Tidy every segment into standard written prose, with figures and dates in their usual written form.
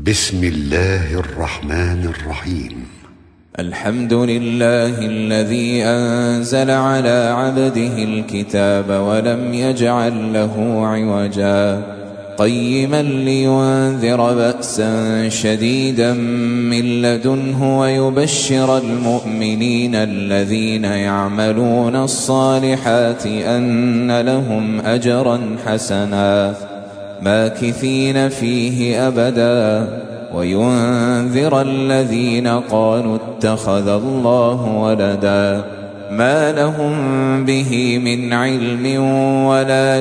بسم الله الرحمن الرحيم. الحمد لله الذي أنزل على عبده الكتاب ولم يجعل له عوجا قيما لينذر بأسا شديدا من لدنه ويبشر المؤمنين الذين يعملون الصالحات أن لهم أجرا حسنا ماكثين فيه أبدا وينذر الذين قالوا اتخذ الله ولدا ما لهم به من علم ولا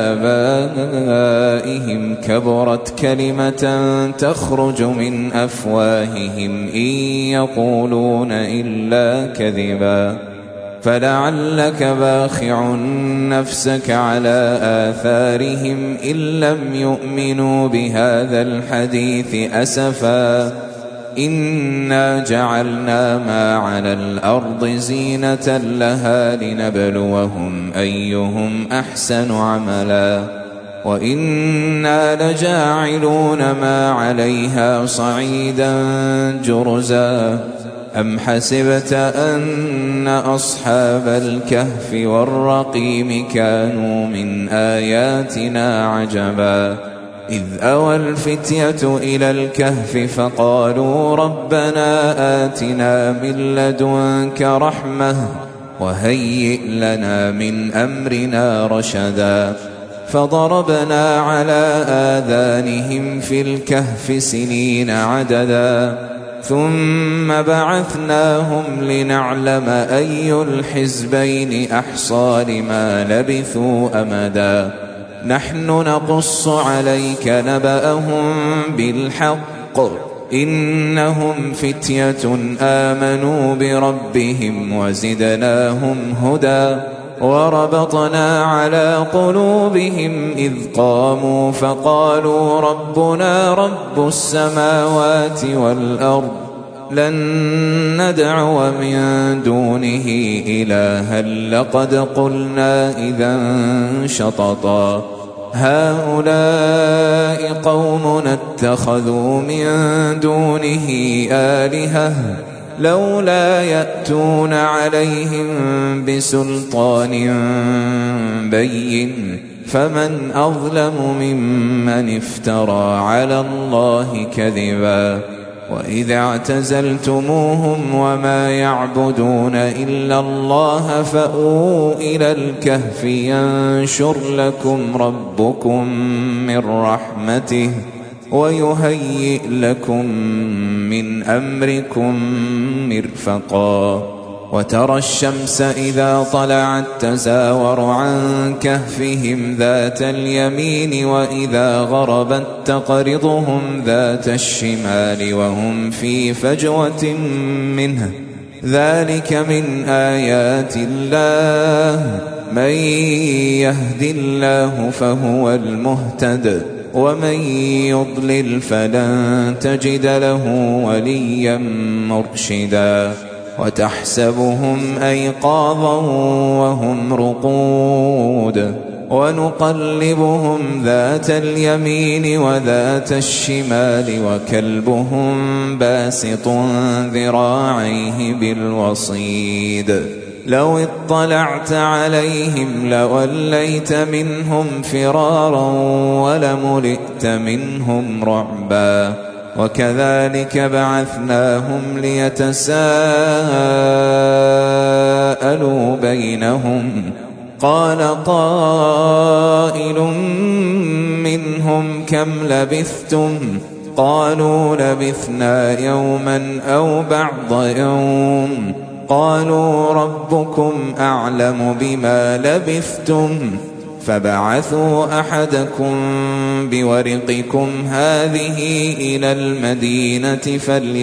لآبائهم كبرت كلمة تخرج من أفواههم إن يقولون إلا كذبا فلعلك باخع نفسك على آثارهم إن لم يؤمنوا بهذا الحديث أسفا إنا جعلنا ما على الأرض زينة لها لنبلوهم أيهم أحسن عملا وإنا لجاعلون ما عليها صعيدا جرزا أم حسبت أن أصحاب الكهف والرقيم كانوا من آياتنا عجبا إذ أوى الفتية إلى الكهف فقالوا ربنا آتنا من لدنك رحمة وهيئ لنا من أمرنا رشدا فضربنا على آذانهم في الكهف سنين عددا ثم بعثناهم لنعلم أي الحزبين أحصى لما لبثوا أمدا نحن نقص عليك نبأهم بالحق إنهم فتية آمنوا بربهم وزدناهم هدى وربطنا على قلوبهم إذ قاموا فقالوا ربنا رب السماوات والأرض لن ندعو من دونه إلها لقد قلنا إذا شططا هؤلاء قومنا اتخذوا من دونه آلهة لولا يأتون عليهم بسلطان بين فمن أظلم ممن افترى على الله كذبا وإذا اعتزلتموهم وما يعبدون إلا الله فأووا إلى الكهف ينشر لكم ربكم من رحمته ويهيئ لكم من أمركم مرفقا وترى الشمس إذا طلعت تزاور عن كهفهم ذات اليمين وإذا غربت تقرضهم ذات الشمال وهم في فجوة منه ذلك من آيات الله من يهد الله فهو المهتد ومن يضلل فلن تجد له وليا مرشدا وتحسبهم أيقاظا وهم رقود ونقلبهم ذات اليمين وذات الشمال وكلبهم باسط ذراعيه بالوصيد لو اطلعت عليهم لوليت منهم فرارا ولملئت منهم رعبا وكذلك بعثناهم ليتساءلوا بينهم قال قائل منهم كم لبثتم قالوا لبثنا يوما أو بعض يوم قالوا ربكم أعلم بما لبثتم فبعثوا أحدكم بورقكم هذه إلى المدينة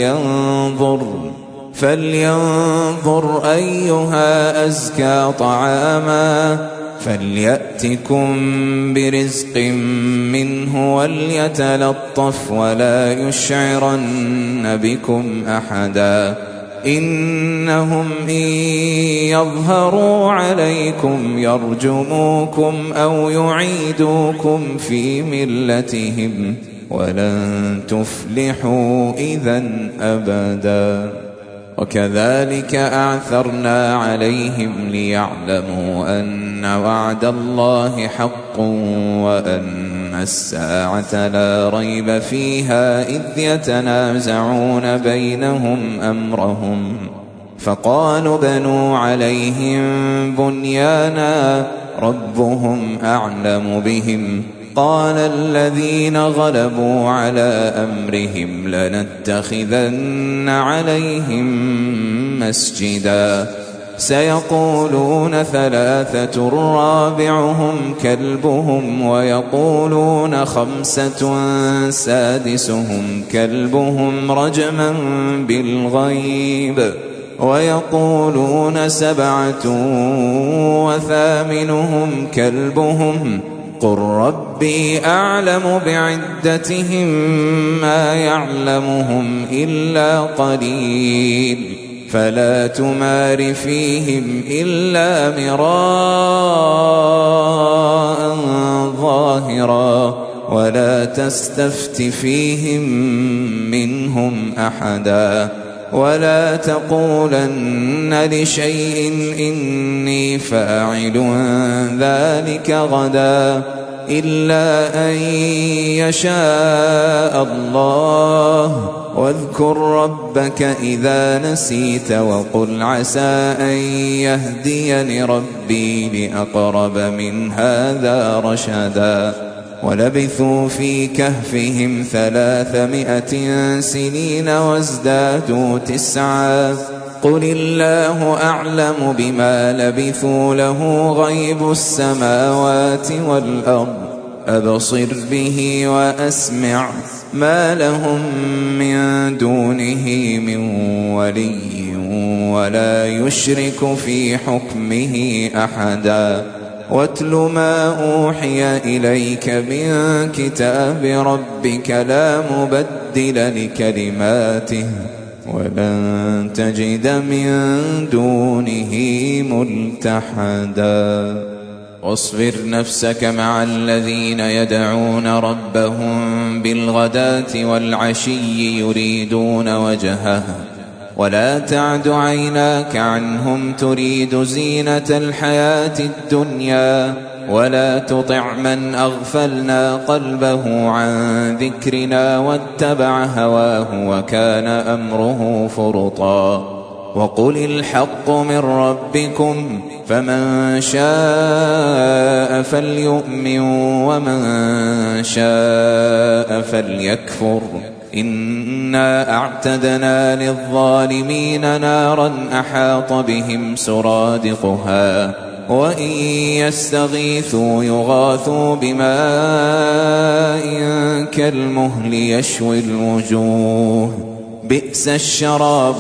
فلينظر أيها أزكى طعاما فليأتكم برزق منه وليتلطف ولا يشعرن بكم أحدا إنهم إن يظهروا عليكم يرجموكم أو يعيدوكم في ملتهم ولن تفلحوا إذا أبدا. وكذلك أعثرنا عليهم ليعلموا أن وعد الله حق وأن الساعة لا ريب فيها إذ يتنازعون بينهم أمرهم فقالوا بنوا عليهم بنيانا ربهم أعلم بهم قال الذين غلبوا على أمرهم لنتخذن عليهم مسجدا سيقولون ثلاثة رابعهم كلبهم ويقولون خمسة سادسهم كلبهم رجما بالغيب ويقولون سبعة وثامنهم كلبهم قل ربي أعلم بعدتهم ما يعلمهم إلا قليل فلا تمار فيهم إلا مراء ظاهرا ولا تستفت فيهم منهم أحدا ولا تقولن لشيء إني فاعل ذلك غدا إلا أن يشاء الله واذكر ربك إذا نسيت وقل عسى أن يهديني ربي لأقرب من هذا رشدا ولبثوا في كهفهم 300 سنين وازدادوا 9 قل الله أعلم بما لبثوا له غيب السماوات والأرض أبصر به وأسمع ما لهم من دونه من ولي ولا يشرك في حكمه أحدا واتل ما أوحي إليك من كتاب ربك لا مبدل لكلماته ولن تجد من دونه ملتحدا واصبر نفسك مع الذين يدعون ربهم بالغداة والعشي يريدون وجهه ولا تعد عيناك عنهم تريد زينة الحياة الدنيا ولا تطع من أغفلنا قلبه عن ذكرنا واتبع هواه وكان أمره فرطا وقل الحق من ربكم فمن شاء فليؤمن ومن شاء فليكفر إنا أعتدنا للظالمين نارا أحاط بهم سرادقها وإن يستغيثوا يغاثوا بماء كالمهل يشوي الوجوه بئس الشراب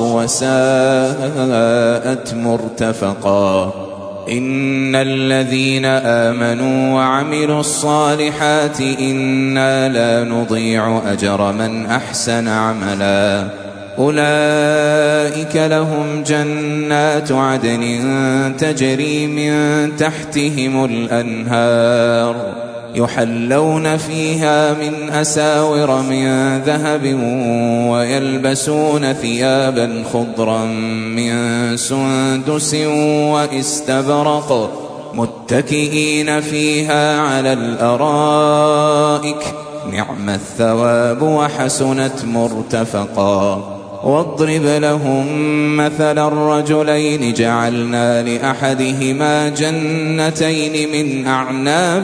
وساءت مرتفقا إن الذين آمنوا وعملوا الصالحات إنا لا نضيع أجر من أحسن عملا أولئك لهم جنات عدن تجري من تحتهم الأنهار يحلون فيها من أساور من ذهب ويلبسون ثيابا خضرا من سندس واستبرق متكئين فيها على الأرائك نعم الثواب وحسنت مرتفقا واضرب لهم مثل الرجلين جعلنا لأحدهما جنتين من أعناب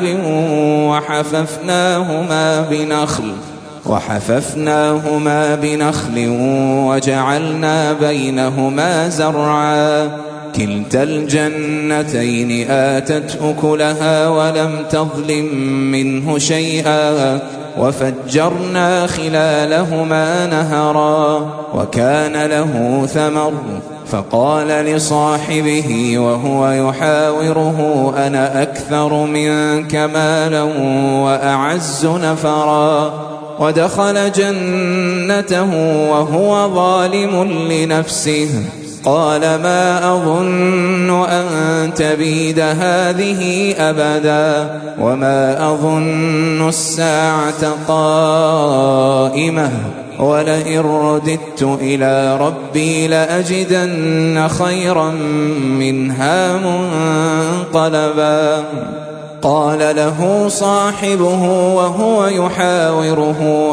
وحففناهما بنخل وجعلنا بينهما زرعا كلتا الجنتين آتت أكلها ولم تظلم منه شيئا وفجرنا خلالهما نهرا وكان له ثمر فقال لصاحبه وهو يحاوره أنا أكثر منك مالا وأعز نفرا ودخل جنته وهو ظالم لنفسه قال ما أظن أن تبيد هذه أبدا وما أظن الساعة قائمة ولئن رددت إلى ربي لأجدن خيرا منها منقلبا قال له صاحبه وهو يحاوره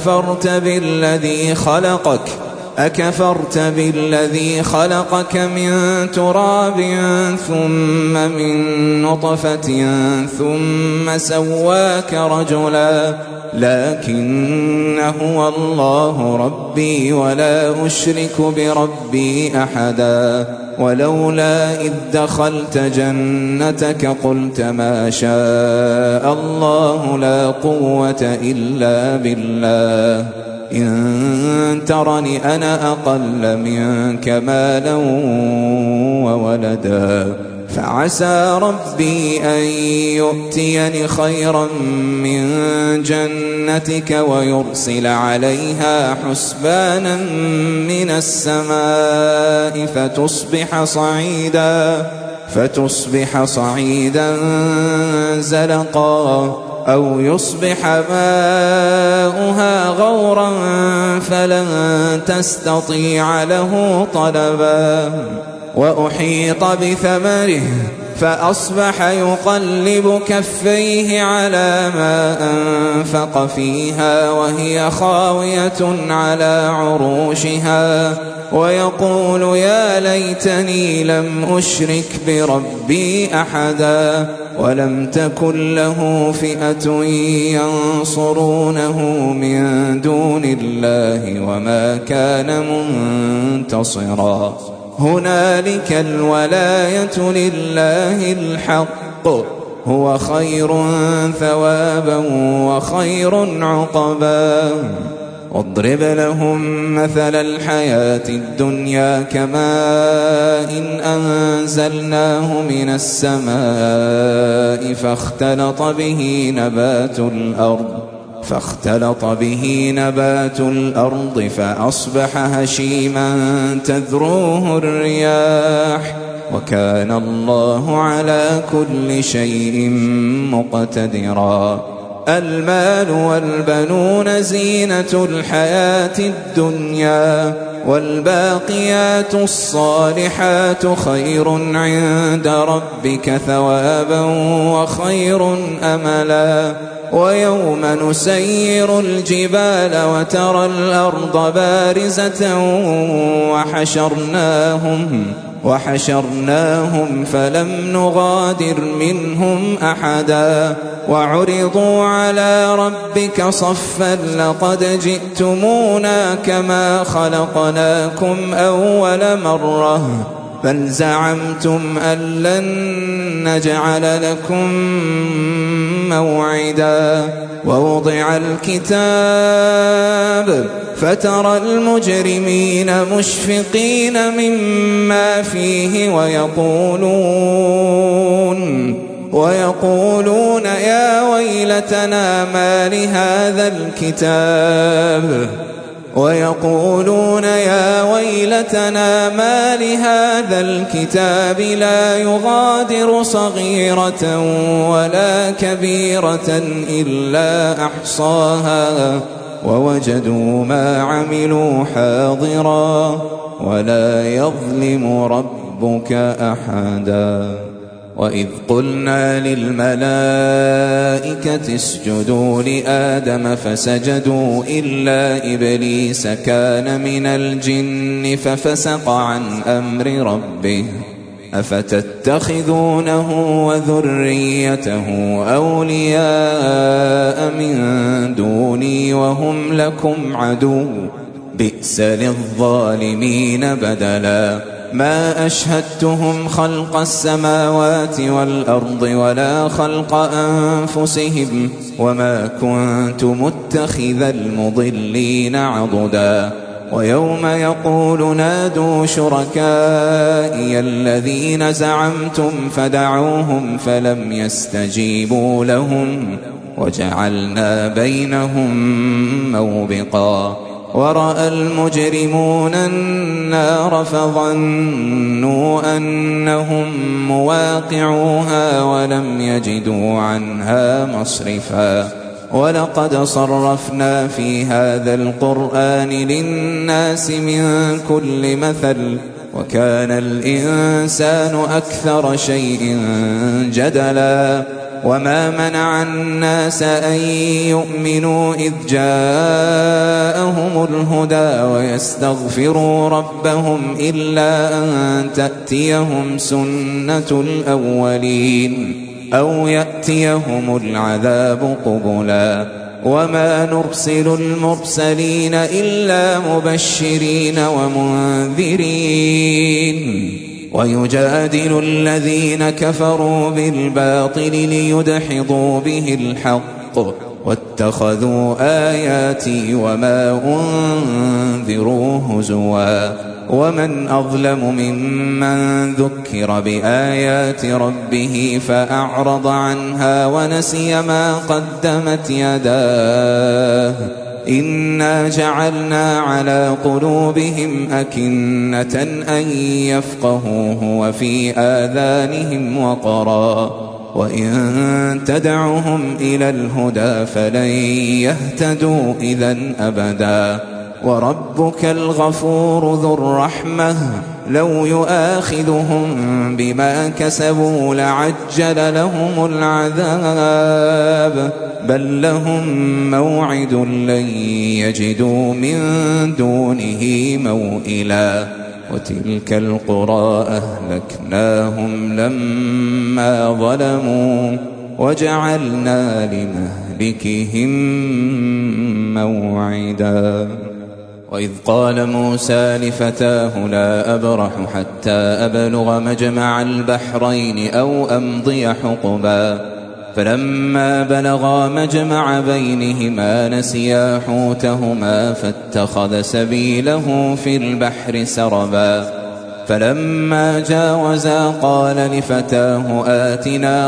أكفرت بالذي خلقك من تراب ثم من نطفة ثم سواك رجلا لكن هو الله ربي ولا أشرك بربي أحدا ولولا إذ دخلت جنتك قلت ما شاء الله لا قوة إلا بالله إن ترني أنا أقل منك مالا وولدا فعسى ربي أن يؤتيني خيرا من جنتك ويرسل عليها حسبانا من السماء فتصبح صعيدا زلقا أو يصبح ماؤها غورا فلن تستطيع له طلبا وأحيط بثمره فأصبح يقلب كفيه على ما أنفق فيها وهي خاوية على عروشها ويقول يا ليتني لم أشرك بربي أحدا ولم تكن له فئة ينصرونه من دون الله وما كان منتصرا هنالك الولاية لله الحق هو خير ثوابا وخير عقبا واضرب لهم مثل الحياة الدنيا كماء إن أنزلناه من السماء فاختلط به نبات الأرض فأصبح هشيما تذروه الرياح وكان الله على كل شيء مقتدرا المال والبنون زينة الحياة الدنيا والباقيات الصالحات خير عند ربك ثوابا وخير أملا ويوم نسير الجبال وترى الأرض بارزة وحشرناهم فلم نغادر منهم أحدا وعرضوا على ربك صفا لقد جئتمونا كما خلقناكم أول مرة بل زعمتم أن لن نجعل لكم موعدا ووضع الكتاب فترى المجرمين مشفقين مما فيه ويقولون يا ويلتنا ما لهذا الكتاب لا يغادر صغيرة ولا كبيرة إلا أحصاها ووجدوا ما عملوا حاضرا ولا يظلم ربك أحدا وإذ قلنا للملائكة اسجدوا لآدم فسجدوا إلا إبليس كان من الجن ففسق عن أمر ربه أفتتخذونه وذريته أولياء من دوني وهم لكم عدو بئس للظالمين بدلا ما أشهدتهم خلق السماوات والأرض ولا خلق أنفسهم وما كنت متخذ المضلين عضدا ويوم يقول نادوا شركائي الذين زعمتم فدعوهم فلم يستجيبوا لهم وجعلنا بينهم موبقا ورأى المجرمون النار فظنوا أنهم مواقعوها ولم يجدوا عنها مصرفا ولقد صرفنا في هذا القرآن للناس من كل مثل وكان الإنسان أكثر شيء جدلا وما منع الناس أن يؤمنوا إذ جاءهم الهدى ويستغفروا ربهم إلا أن تأتيهم سنة الأولين أو يأتيهم العذاب قبلا وما نرسل المرسلين إلا مبشرين ومنذرين ويجادل الذين كفروا بالباطل ليدحضوا به الحق واتخذوا آياتي وما أنذروا هزوا ومن أظلم ممن ذكر بآيات ربه فأعرض عنها ونسي ما قدمت يداه إنا جعلنا على قلوبهم أكنة أن يفقهوه وفي آذانهم وقرا وإن تدعهم إلى الهدى فلن يهتدوا إذن أبدا وربك الغفور ذو الرحمة لو يؤاخذهم بما كسبوا لعجل لهم العذاب بل لهم موعد لن يجدوا من دونه موئلا وتلك القرى أهلكناهم لما ظلموا وجعلنا لمهلكهم موعدا وإذ قال موسى لفتاه لا أبرح حتى أبلغ مجمع البحرين أو أمضي حقبا فلما بلغا مجمع بينهما نسيا حوتهما فاتخذ سبيله في البحر سربا فلما جاوزا قال لفتاه آتنا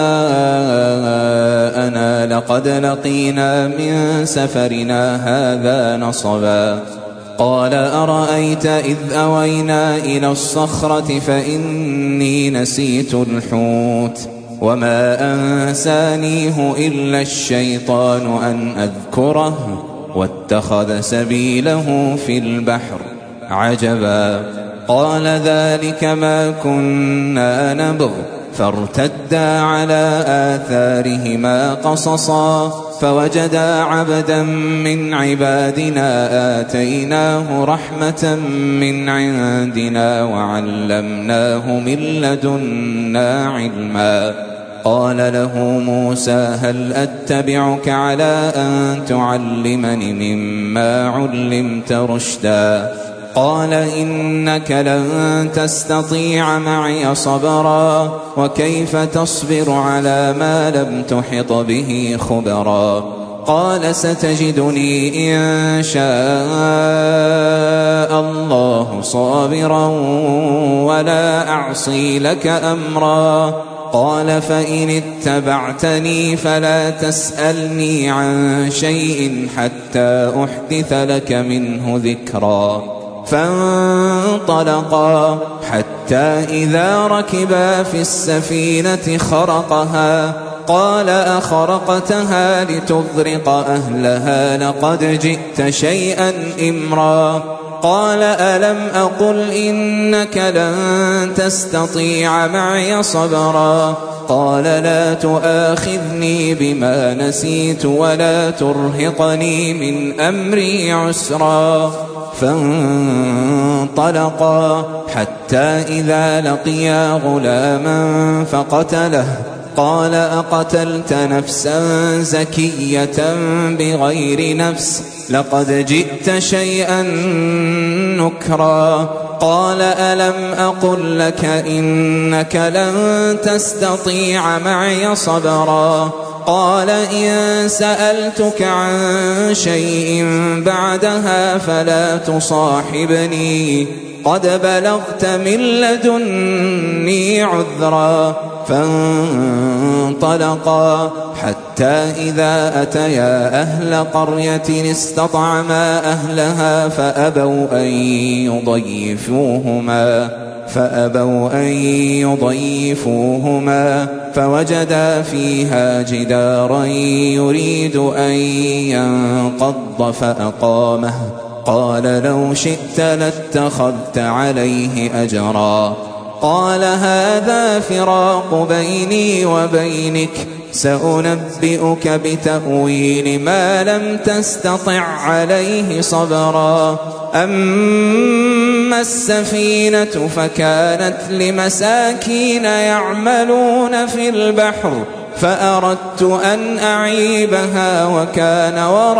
غداءنا لقد لقينا من سفرنا هذا نصبا قال أرأيت إذ أوينا إلى الصخرة فإني نسيت الحوت وما أنسانيه إلا الشيطان أن أذكره واتخذ سبيله في البحر عجبا قال ذلك ما كنا نبغ فارتدا على آثارهما قصصا فوجدا عبدا من عبادنا آتيناه رحمة من عندنا وعلمناه من لدنا علما قال له موسى هل أتبعك على أن تعلمني مما علمت رشدا قال إنك لن تستطيع معي صبرا وكيف تصبر على ما لم تحط به خبرا قال ستجدني إن شاء الله صابرا ولا أعصي لك أمرا قال فإن اتبعتني فلا تسألني عن شيء حتى أحدث لك منه ذكرا فانطلقا حتى إذا ركبا في السفينة خرقها قال أخرقتها لتغرق أهلها لقد جئت شيئا إمرا قال ألم أقل إنك لن تستطيع معي صبرا قال لا تؤاخذني بما نسيت ولا ترهقني من أمري عسرا فانطلقا حتى إذا لقيا غلاما فقتله قال أقتلت نفسا زكية بغير نفس لقد جئت شيئا نكرا قال ألم أقل لك إنك لن تستطيع معي صبرا قال إن سألتك عن شيء بعدها فلا تصاحبني قد بلغت من لدني عذرا فانطلقا حتى إذا أتيا أهل قرية استطعما أهلها فأبوا أن يضيفوهما فوجدا فيها جدارا يريد أن ينقض فأقامه قال لو شئت لاتخذت عليه أجرا قال هذا فراق بيني وبينك سأنبئك بتأويل ما لم تستطع عليه صبرا أما السفينة فكانت لمساكين يعملون في البحر فأردت أن أعيبها وكان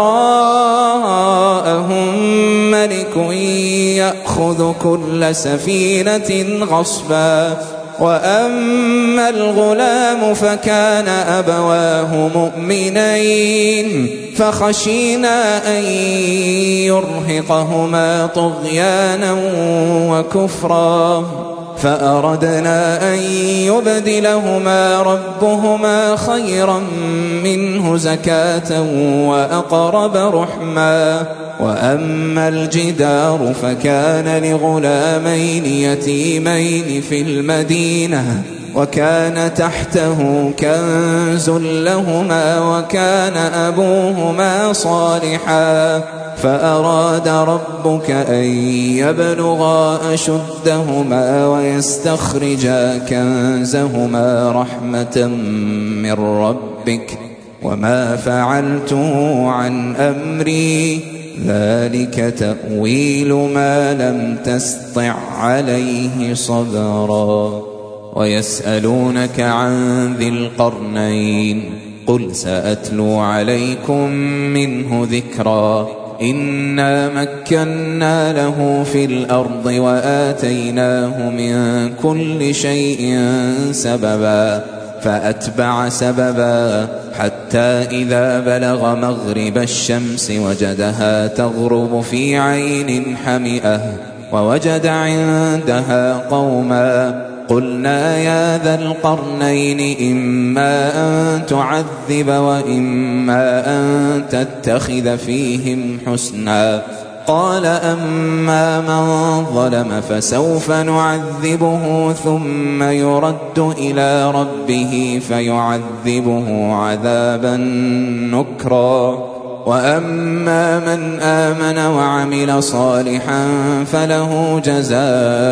وراءهم ملك يأخذ كل سفينة غصبا وأما الغلام فكان أبواه مؤمنين فخشينا أن يرهقهما طغيانا وكفرا فأردنا أن يبدلهما ربهما خيرا منه زكاة وأقرب رحما وأما الجدار فكان لغلامين يتيمين في المدينة وكان تحته كنز لهما وكان أبوهما صالحا فأراد ربك أن يبلغا أشدهما ويستخرجا كنزهما رحمة من ربك وما فعلته عن أمري ذلك تأويل ما لم تسطع عليه صبرا ويسألونك عن ذي القرنين قل سأتلو عليكم منه ذكرا إنا مكنا له في الأرض وآتيناه من كل شيء سببا فأتبع سببا حتى إذا بلغ مغرب الشمس وجدها تغرب في عين حمئة ووجد عندها قوما قلنا يا ذا القرنين إما أن تعذب وإما أن تتخذ فيهم حسنا قال أما من ظلم فسوف نعذبه ثم يرد إلى ربه فيعذبه عذابا نكرا وأما من آمن وعمل صالحا فله جزاء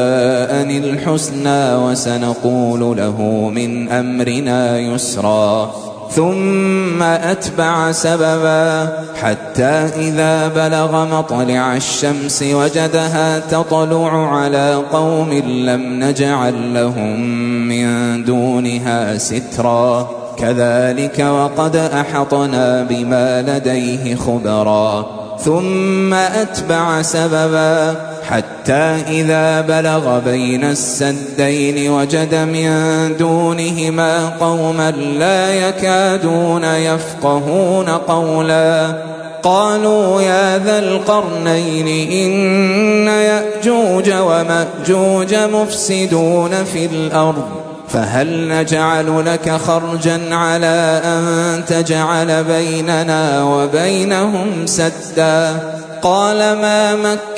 الحسنى وسنقول له من أمرنا يسرا ثم أتبع سببا حتى إذا بلغ مطلع الشمس وجدها تطلع على قوم لم نجعل لهم من دونها سترا كذلك وقد أحطنا بما لديه خبرا ثم أتبع سببا حتى إذا بلغ بين السدين وجد من دونهما قوما لا يكادون يفقهون قولا قالوا يا ذا القرنين إن يأجوج ومأجوج مفسدون في الأرض فهل نجعل لك خرجا على أن تجعل بيننا وبينهم سدا قال ما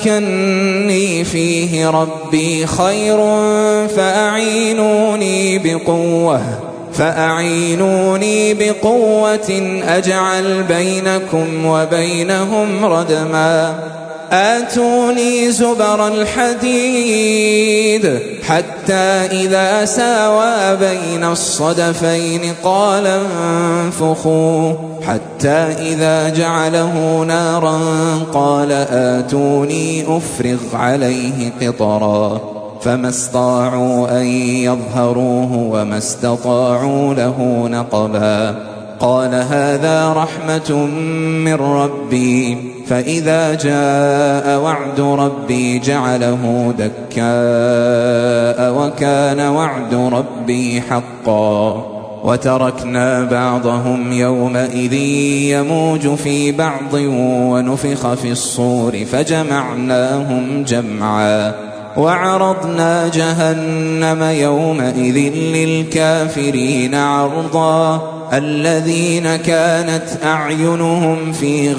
مكني فيه ربي خير فأعينوني بقوة أجعل بينكم وبينهم ردما آتوني زبر الحديد حتى إذا ساوى بين الصدفين قال انفخوا حتى إذا جعله نارا قال آتوني أفرغ عليه قطرا فما استطاعوا أن يظهروه وما استطاعوا له نقبا قال هذا رحمة من ربي فإذا جاء وعد ربي جعله دكاء وكان وعد ربي حقا وتركنا بعضهم يومئذ يموج في بعض ونفخ في الصور فجمعناهم جمعا وعرضنا جهنم يومئذ للكافرين عرضا الذين كانت أعينهم في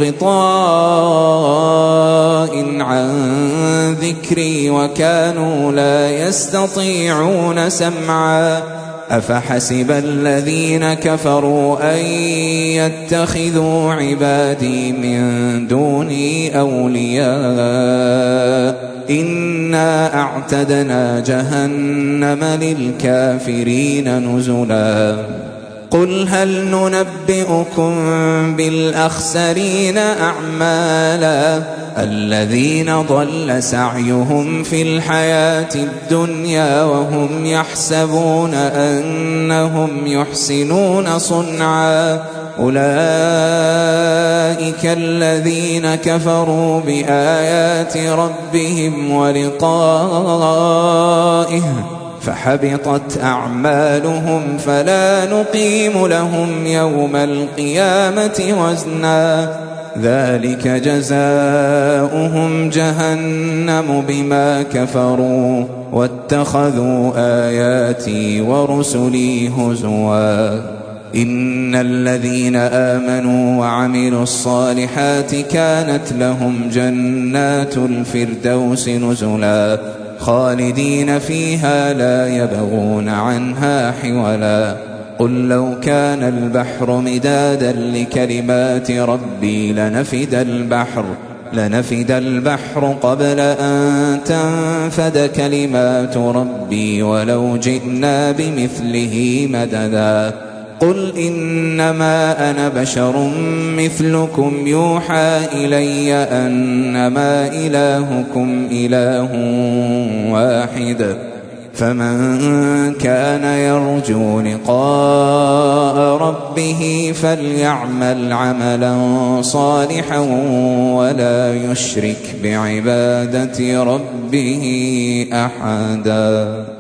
غطاء عن ذكري وكانوا لا يستطيعون سمعا أفحسب الذين كفروا أن يتخذوا عبادي من دوني أولياء إنا أعتدنا جهنم للكافرين نزلا قل هل ننبئكم بالأخسرين أعمالا الذين ضل سعيهم في الحياة الدنيا وهم يحسبون أنهم يحسنون صنعا أولئك الذين كفروا بآيات ربهم ولقائه فحبطت أعمالهم فلا نقيم لهم يوم القيامة وزنا ذلك جزاؤهم جهنم بما كفروا واتخذوا آياتي ورسلي هزوا إن الذين آمنوا وعملوا الصالحات كانت لهم جنات الفردوس نزلا خالدين فيها لا يبغون عنها حولا قل لو كان البحر مدادا لكلمات ربي لنفد البحر قبل أن تنفد كلمات ربي ولو جئنا بمثله مددا قل إنما أنا بشر مثلكم يوحى إلي أنما إلهكم إله واحد فمن كان يرجو لقاء ربه فليعمل عملا صالحا ولا يشرك بعبادة ربه أحدا.